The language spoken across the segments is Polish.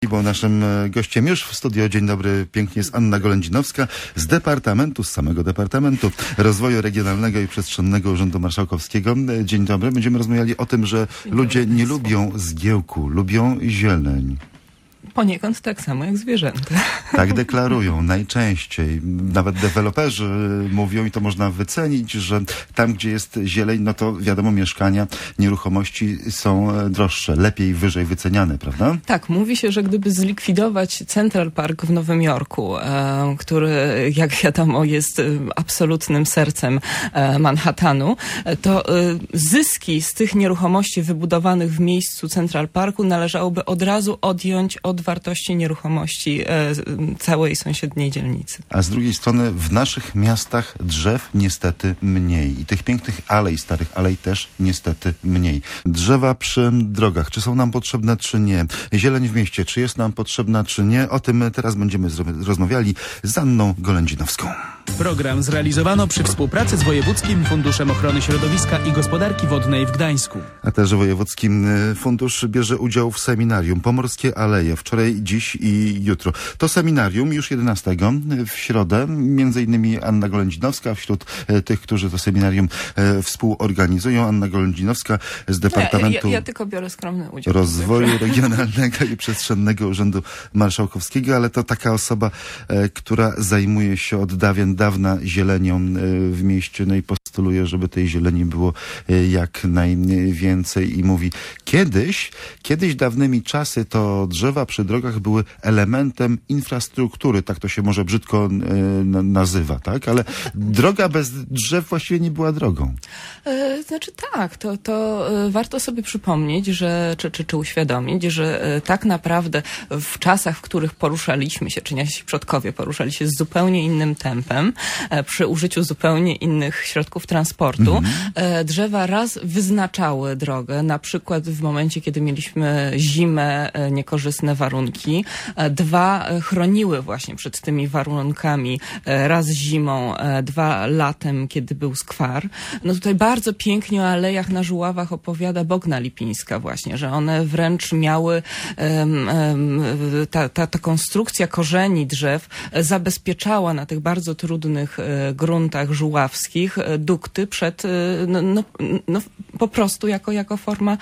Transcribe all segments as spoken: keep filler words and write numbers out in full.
Bo naszym gościem już w studio, dzień dobry, pięknie, jest Anna Golędzinowska z Departamentu, z samego Departamentu Rozwoju Regionalnego i Przestrzennego Urzędu Marszałkowskiego. Dzień dobry. Będziemy rozmawiali o tym, że ludzie nie lubią zgiełku, lubią zieleń. Poniekąd tak samo jak zwierzęta. Tak deklarują najczęściej. Nawet deweloperzy mówią, i to można wycenić, że tam, gdzie jest zieleń, no to wiadomo, mieszkania, nieruchomości są droższe, lepiej, wyżej wyceniane, prawda? Tak, mówi się, że gdyby zlikwidować Central Park w Nowym Jorku, e, który, jak wiadomo, jest e, absolutnym sercem e, Manhattanu, e, to e, zyski z tych nieruchomości wybudowanych w miejscu Central Parku należałoby od razu odjąć od wartości nieruchomości e, całej sąsiedniej dzielnicy. A z drugiej strony w naszych miastach drzew niestety mniej. I tych pięknych alej, starych alej też niestety mniej. Drzewa przy drogach, czy są nam potrzebne, czy nie? Zieleń w mieście, czy jest nam potrzebna, czy nie? O tym teraz będziemy rozmawiali z Anną Golędzinowską. Program zrealizowano przy współpracy z Wojewódzkim Funduszem Ochrony Środowiska i Gospodarki Wodnej w Gdańsku. A też Wojewódzki Fundusz bierze udział w seminarium Pomorskie Aleje. Wczoraj, dziś i jutro. To seminarium już jedenastego w środę. Między innymi Anna Golędzinowska wśród tych, którzy to seminarium e, współorganizują. Anna Golędzinowska z Departamentu ja, ja, ja tylko biorę skromny udział. Rozwoju Regionalnego i Przestrzennego Urzędu Marszałkowskiego, ale to taka osoba, e, która zajmuje się od dawien dawna zielenią e, w mieście, no i postuluje, żeby tej zieleni było e, jak najwięcej i mówi, kiedyś, kiedyś dawnymi czasy to drzewa przy drogach były elementem infrastruktury, tak to się może brzydko e, nazywa, tak? Ale droga bez drzew właściwie nie była drogą. E, znaczy tak, to, to e, warto sobie przypomnieć, że, czy, czy, czy uświadomić, że e, tak naprawdę w czasach, w których poruszaliśmy się, czy nasi przodkowie poruszali się z zupełnie innym tempem, e, przy użyciu zupełnie innych środków transportu, mhm. e, drzewa raz wyznaczały drogę, na przykład w momencie, kiedy mieliśmy zimę, e, niekorzystne warunki, e, dwa e, chroniły właśnie przed tymi warunkami, e, raz zimą, e, dwa latem, kiedy był skwar. No tutaj bardzo pięknie o alejach na Żuławach opowiada Bogna Lipińska właśnie, że one wręcz miały um, um, ta, ta, ta konstrukcja korzeni drzew zabezpieczała na tych bardzo trudnych e, gruntach żuławskich e, dukty przed, e, no, no, no, po prostu jako, jako forma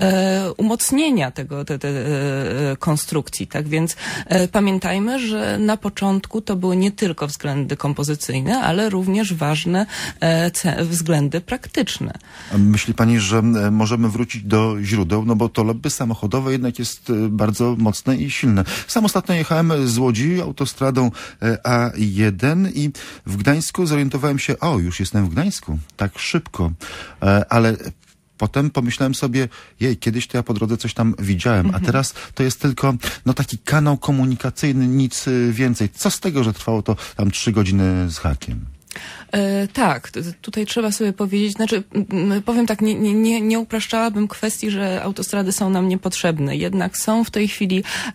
e, umocnienia tego te, te, e, konstrukcji, tak więc e, pamiętajmy, że na początku to były nie tylko względy kompozycyjne, ale również ważne e, ce, względy praktyczne. Myśli pani, że możemy wrócić do źródeł, no bo to lobby samochodowe jednak jest bardzo mocne i silne. Sam ostatnio jechałem z Łodzi autostradą A jeden i w Gdańsku zorientowałem się, o, już jestem w Gdańsku, tak szybko, ale potem pomyślałem sobie, jej, kiedyś to ja po drodze coś tam widziałem, mhm. a teraz to jest tylko no taki kanał komunikacyjny, nic więcej. Co z tego, że trwało to tam trzy godziny z hakiem? E, tak, t- tutaj trzeba sobie powiedzieć, znaczy m, powiem tak, nie, nie, nie, nie upraszczałabym kwestii, że autostrady są nam niepotrzebne, jednak są w tej chwili e,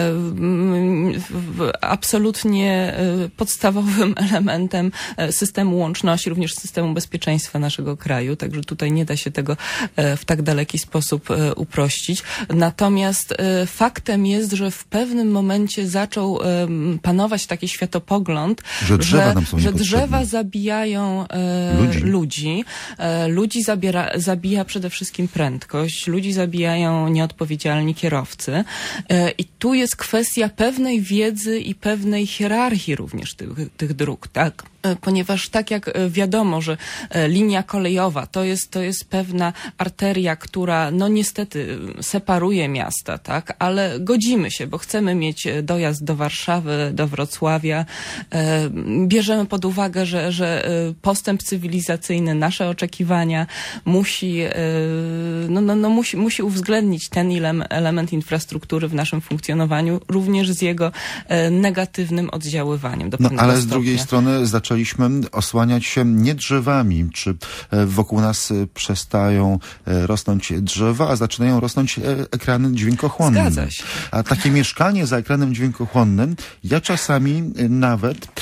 m, w, absolutnie e, podstawowym elementem e, systemu łączności, również systemu bezpieczeństwa naszego kraju, także tutaj nie da się tego e, w tak daleki sposób e, uprościć. Natomiast e, faktem jest, że w pewnym momencie zaczął e, panować taki światopogląd, że drzewa, że, nam są że drzewa zabijają e, ludzi. Ludzi, e, ludzi zabiera, zabija przede wszystkim prędkość, ludzi zabijają nieodpowiedzialni kierowcy e, i tu jest kwestia pewnej wiedzy i pewnej hierarchii również tych, tych dróg, tak? E, ponieważ tak jak wiadomo, że e, linia kolejowa to jest, to jest pewna arteria, która no niestety separuje miasta, tak? Ale godzimy się, bo chcemy mieć dojazd do Warszawy, do Wrocławia, e, bierzemy pod uwagę, że, że postęp cywilizacyjny, nasze oczekiwania musi, no, no, no, musi, musi uwzględnić ten element infrastruktury w naszym funkcjonowaniu, również z jego negatywnym oddziaływaniem. Do no, ale stopnia. Z drugiej strony zaczęliśmy osłaniać się nie drzewami. Czy wokół nas przestają rosnąć drzewa, a zaczynają rosnąć ekrany dźwiękochłonne? Zgadza się. A takie mieszkanie za ekranem dźwiękochłonnym, ja czasami nawet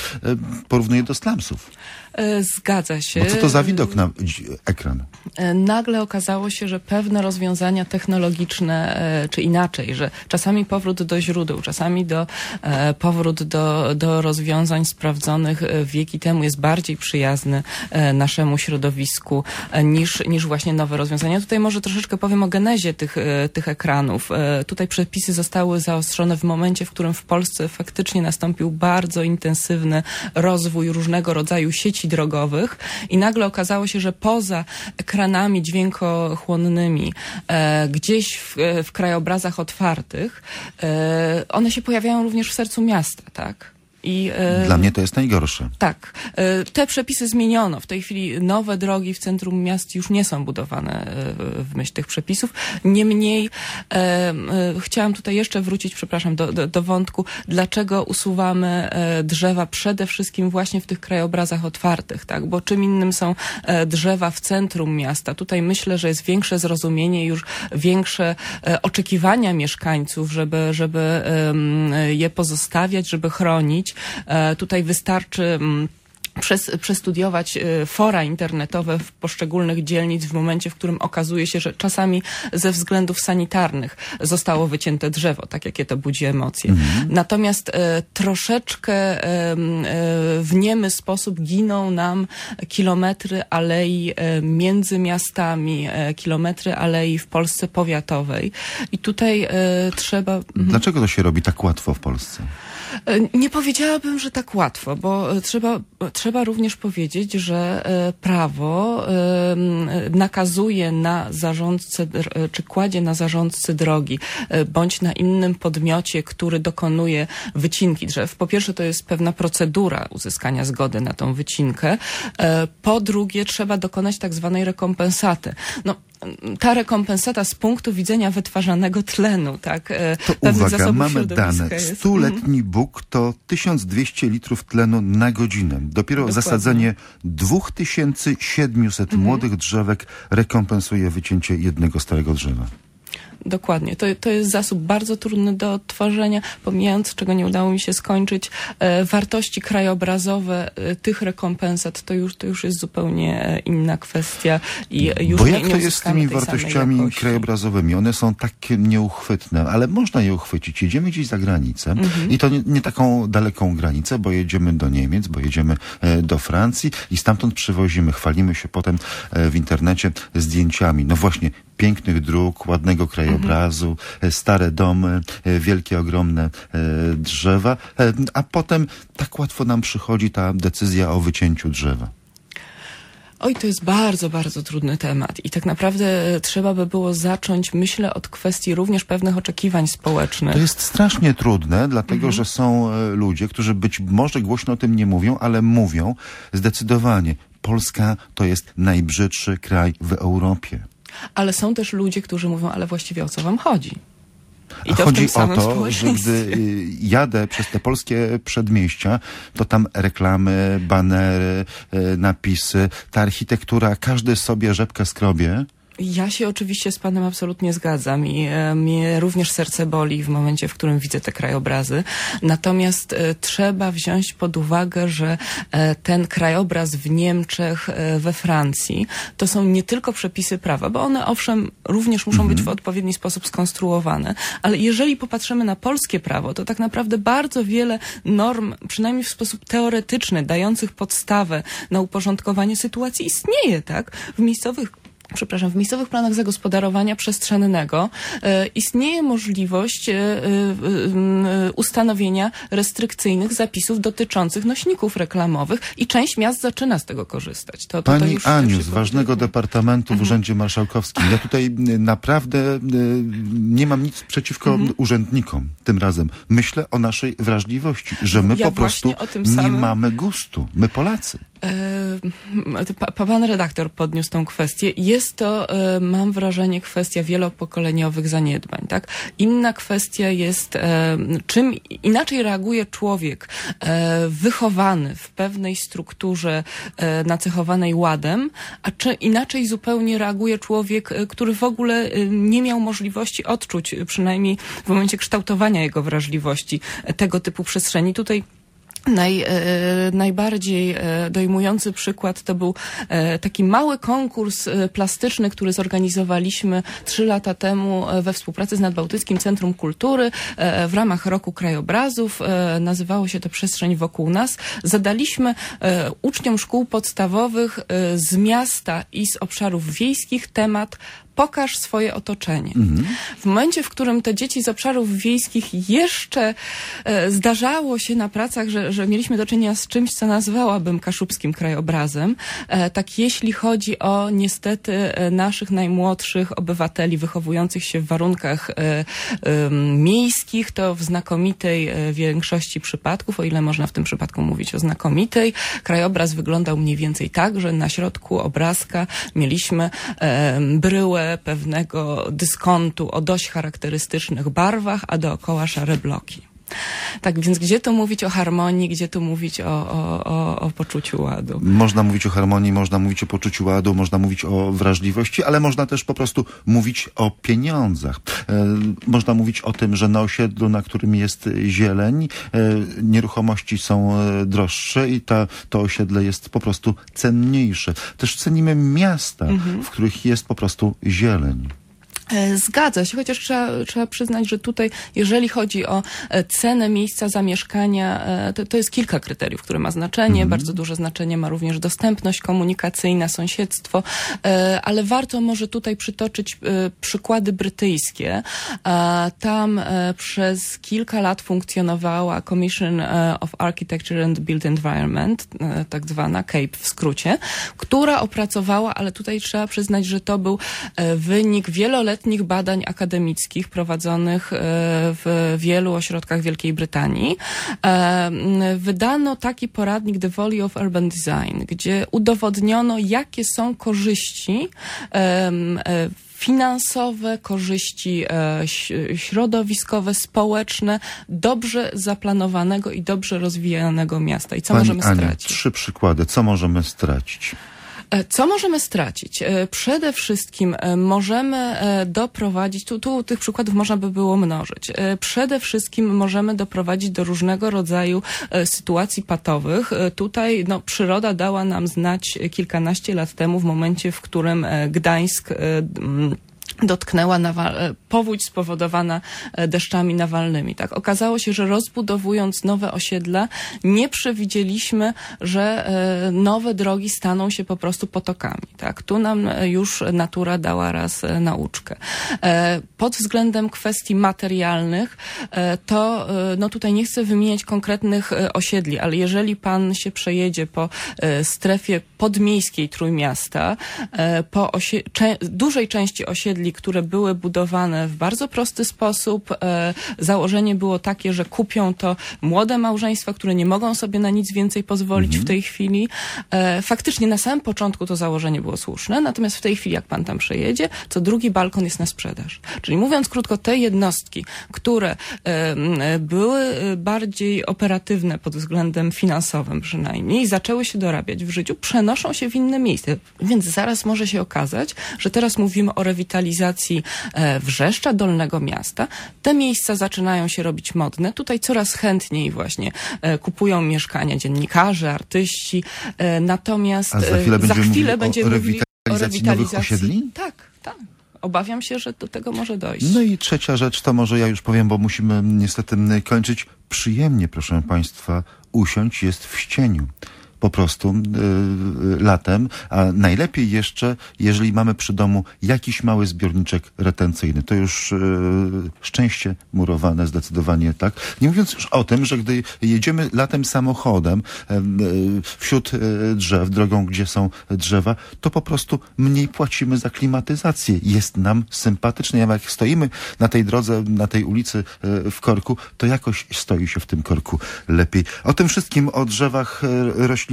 porównuje do slumsów. Zgadza się. Bo co to za widok na ekran? Nagle okazało się, że pewne rozwiązania technologiczne, czy inaczej, że czasami powrót do źródeł, czasami do, powrót do, do rozwiązań sprawdzonych wieki temu jest bardziej przyjazny naszemu środowisku niż, niż właśnie nowe rozwiązania. Tutaj może troszeczkę powiem o genezie tych, tych ekranów. Tutaj przepisy zostały zaostrzone w momencie, w którym w Polsce faktycznie nastąpił bardzo intensywny rozwój różnego rodzaju sieci drogowych i nagle okazało się, że poza ekranami dźwiękochłonnymi e, gdzieś w, w krajobrazach otwartych e, one się pojawiają również w sercu miasta, tak? I, e, Dla mnie to jest najgorsze. Tak. E, te przepisy zmieniono. W tej chwili nowe drogi w centrum miast już nie są budowane e, w myśl tych przepisów. Niemniej e, e, chciałam tutaj jeszcze wrócić, przepraszam, do, do, do wątku, dlaczego usuwamy e, drzewa przede wszystkim właśnie w tych krajobrazach otwartych, tak? Bo czym innym są e, drzewa w centrum miasta. Tutaj myślę, że jest większe zrozumienie, już większe e, oczekiwania mieszkańców, żeby, żeby e, je pozostawiać, żeby chronić. Tutaj wystarczy Przez, przestudiować fora internetowe w poszczególnych dzielnic w momencie, w którym okazuje się, że czasami ze względów sanitarnych zostało wycięte drzewo, tak jakie to budzi emocje. Mhm. Natomiast e, troszeczkę e, e, w niemy sposób giną nam kilometry alei e, między miastami, e, kilometry alei w Polsce powiatowej. I tutaj e, trzeba... Dlaczego to się robi tak łatwo w Polsce? Nie powiedziałabym, że tak łatwo, bo trzeba, trzeba również powiedzieć, że prawo nakazuje na zarządcę, czy kładzie na zarządcy drogi, bądź na innym podmiocie, który dokonuje wycinki drzew. Po pierwsze, to jest pewna procedura uzyskania zgody na tą wycinkę. Po drugie, trzeba dokonać tak zwanej rekompensaty. No, ta rekompensata z punktu widzenia wytwarzanego tlenu, tak? To uwaga, mamy dane. Stuletni Bóg to tysiąc dwieście litrów tlenu na godzinę. Dopiero Dokładnie. Zasadzenie dwa tysiące siedemset mhm. młodych drzewek rekompensuje wycięcie jednego starego drzewa. Dokładnie. To, to jest zasób bardzo trudny do odtworzenia, pomijając, czego nie udało mi się skończyć, e, wartości krajobrazowe e, tych rekompensat, to już, to już jest zupełnie e, inna kwestia i już Bo nie, jak nie to jest z tymi wartościami krajobrazowymi? One są takie nieuchwytne, ale można je uchwycić. Jedziemy gdzieś za granicę mhm. i to nie, nie taką daleką granicę, bo jedziemy do Niemiec, bo jedziemy e, do Francji i stamtąd przywozimy, chwalimy się potem e, w internecie zdjęciami. No właśnie, pięknych dróg, ładnego krajobrazu, mhm. stare domy, wielkie, ogromne drzewa, a potem tak łatwo nam przychodzi ta decyzja o wycięciu drzewa. Oj, to jest bardzo, bardzo trudny temat i tak naprawdę trzeba by było zacząć, myślę, od kwestii również pewnych oczekiwań społecznych. To jest strasznie trudne, dlatego mhm. że są ludzie, którzy być może głośno o tym nie mówią, ale mówią zdecydowanie. Polska to jest najbrzydszy kraj w Europie. Ale są też ludzie, którzy mówią, ale właściwie o co wam chodzi? I A to chodzi o to, że gdy jadę przez te polskie przedmieścia, to tam reklamy, banery, napisy, ta architektura, każdy sobie rzepkę skrobie. Ja się oczywiście z panem absolutnie zgadzam i e, mnie również serce boli w momencie, w którym widzę te krajobrazy. Natomiast e, trzeba wziąć pod uwagę, że e, ten krajobraz w Niemczech, e, we Francji, to są nie tylko przepisy prawa, bo one owszem również muszą mhm. być w odpowiedni sposób skonstruowane, ale jeżeli popatrzymy na polskie prawo, to tak naprawdę bardzo wiele norm, przynajmniej w sposób teoretyczny, dających podstawę na uporządkowanie sytuacji istnieje, tak? W miejscowych Przepraszam, w miejscowych planach zagospodarowania przestrzennego e, istnieje możliwość e, e, ustanowienia restrykcyjnych zapisów dotyczących nośników reklamowych i część miast zaczyna z tego korzystać. To, to, Pani to już, Aniu, z ważnego departamentu w mhm. Urzędzie Marszałkowskim. Ja tutaj naprawdę nie mam nic przeciwko mhm. urzędnikom tym razem. Myślę o naszej wrażliwości, że my ja po prostu nie samym... mamy gustu. My Polacy. Pa, pan redaktor podniósł tą kwestię. Jest to, mam wrażenie, kwestia wielopokoleniowych zaniedbań, tak? Inna kwestia jest, czym inaczej reaguje człowiek wychowany w pewnej strukturze nacechowanej ładem, a czy inaczej zupełnie reaguje człowiek, który w ogóle nie miał możliwości odczuć, przynajmniej w momencie kształtowania jego wrażliwości, tego typu przestrzeni. Tutaj Naj, e, najbardziej e, dojmujący przykład to był e, taki mały konkurs e, plastyczny, który zorganizowaliśmy trzy lata temu e, we współpracy z Nadbałtyckim Centrum Kultury e, w ramach Roku Krajobrazów. E, nazywało się to Przestrzeń wokół nas. Zadaliśmy e, uczniom szkół podstawowych e, z miasta i z obszarów wiejskich temat pokaż swoje otoczenie. Mhm. W momencie, w którym te dzieci z obszarów wiejskich jeszcze e, zdarzało się na pracach, że, że mieliśmy do czynienia z czymś, co nazwałabym kaszubskim krajobrazem, e, tak jeśli chodzi o niestety e, naszych najmłodszych obywateli wychowujących się w warunkach e, e, miejskich, to w znakomitej e, większości przypadków, o ile można w tym przypadku mówić o znakomitej, krajobraz wyglądał mniej więcej tak, że na środku obrazka mieliśmy e, bryłę pewnego dyskontu o dość charakterystycznych barwach, a dookoła szare bloki. Tak więc gdzie tu mówić o harmonii, gdzie tu mówić o, o, o, o poczuciu ładu? Można mówić o harmonii, można mówić o poczuciu ładu, można mówić o wrażliwości, ale można też po prostu mówić o pieniądzach. E, można mówić o tym, że na osiedlu, na którym jest zieleń, e, nieruchomości są e, droższe i ta, to osiedle jest po prostu cenniejsze. Też cenimy miasta, mhm. w których jest po prostu zieleń. Zgadza się, chociaż trzeba, trzeba przyznać, że tutaj, jeżeli chodzi o cenę miejsca zamieszkania, to, to jest kilka kryteriów, które ma znaczenie. Mhm. Bardzo duże znaczenie ma również dostępność komunikacyjna, sąsiedztwo, ale warto może tutaj przytoczyć przykłady brytyjskie. Tam przez kilka lat funkcjonowała Commission of Architecture and Built Environment, tak zwana C A P E w skrócie, która opracowała, ale tutaj trzeba przyznać, że to był wynik wieloletnich badań akademickich prowadzonych w wielu ośrodkach Wielkiej Brytanii. Wydano taki poradnik The Value of Urban Design, gdzie udowodniono, jakie są korzyści finansowe, korzyści e, środowiskowe, społeczne, dobrze zaplanowanego i dobrze rozwijanego miasta. I co Pani możemy Aniu, stracić? Trzy przykłady. Co możemy stracić? Co możemy stracić? Przede wszystkim możemy doprowadzić, tu, tu tych przykładów można by było mnożyć. Przede wszystkim możemy doprowadzić do różnego rodzaju sytuacji patowych. Tutaj no, przyroda dała nam znać kilkanaście lat temu, w momencie, w którym Gdańsk dotknęła nawal- powódź spowodowana deszczami nawalnymi. Tak, okazało się, że rozbudowując nowe osiedla, nie przewidzieliśmy, że e, nowe drogi staną się po prostu potokami. Tak, tu nam już natura dała raz e, nauczkę. E, pod względem kwestii materialnych, e, to e, no tutaj nie chcę wymieniać konkretnych e, osiedli, ale jeżeli pan się przejedzie po e, strefie podmiejskiej Trójmiasta, e, po osie- cze- dużej części osiedli, które były budowane w bardzo prosty sposób. E, założenie było takie, że kupią to młode małżeństwa, które nie mogą sobie na nic więcej pozwolić mhm. w tej chwili. E, faktycznie na samym początku to założenie było słuszne, natomiast w tej chwili, jak pan tam przejedzie, to drugi balkon jest na sprzedaż. Czyli mówiąc krótko, te jednostki, które e, były bardziej operatywne pod względem finansowym przynajmniej, zaczęły się dorabiać w życiu, przenoszą się w inne miejsce. Więc zaraz może się okazać, że teraz mówimy o rewitalizacji Wrzeszcza, Dolnego Miasta. Te miejsca zaczynają się robić modne. Tutaj coraz chętniej właśnie kupują mieszkania dziennikarze, artyści. Natomiast A za chwilę za będziemy chwilę mówili będziemy o mówili rewitalizacji, o rewitalizacji nowych osiedli? Tak, tak. Obawiam się, że do tego może dojść. No i trzecia rzecz, to może ja już powiem, bo musimy niestety kończyć. Przyjemnie, proszę Państwa, usiąść jest w ścieniu. Po prostu y, latem, a najlepiej jeszcze, jeżeli mamy przy domu jakiś mały zbiorniczek retencyjny. To już y, szczęście murowane zdecydowanie, tak. Nie mówiąc już o tym, że gdy jedziemy latem samochodem y, y, wśród y, drzew, drogą, gdzie są drzewa, to po prostu mniej płacimy za klimatyzację. Jest nam sympatycznie. Jak stoimy na tej drodze, na tej ulicy y, w korku, to jakoś stoi się w tym korku lepiej. O tym wszystkim, o drzewach, y, roślinach,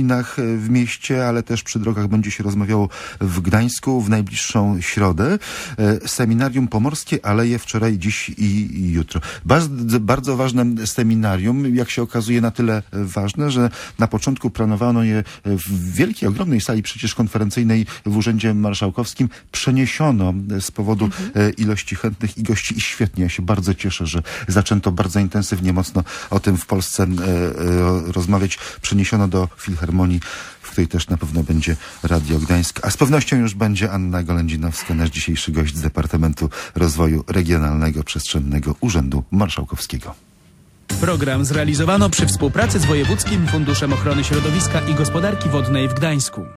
dyscyplinach w mieście, ale też przy drogach będzie się rozmawiało w Gdańsku w najbliższą środę. Seminarium Pomorskie Aleje wczoraj, dziś i jutro. Bardzo, bardzo ważne seminarium, jak się okazuje na tyle ważne, że na początku planowano je w wielkiej, ogromnej sali przecież konferencyjnej w Urzędzie Marszałkowskim. Przeniesiono z powodu mhm. ilości chętnych i gości i świetnie. Ja się bardzo cieszę, że zaczęto bardzo intensywnie, mocno o tym w Polsce e, e, rozmawiać. Przeniesiono do Filharmonii, w której też na pewno będzie Radio Gdańsk, a z pewnością już będzie Anna Golędzinowska, nasz dzisiejszy gość z Departamentu Rozwoju Regionalnego Przestrzennego Urzędu Marszałkowskiego. Program zrealizowano przy współpracy z Wojewódzkim Funduszem Ochrony Środowiska i Gospodarki Wodnej w Gdańsku.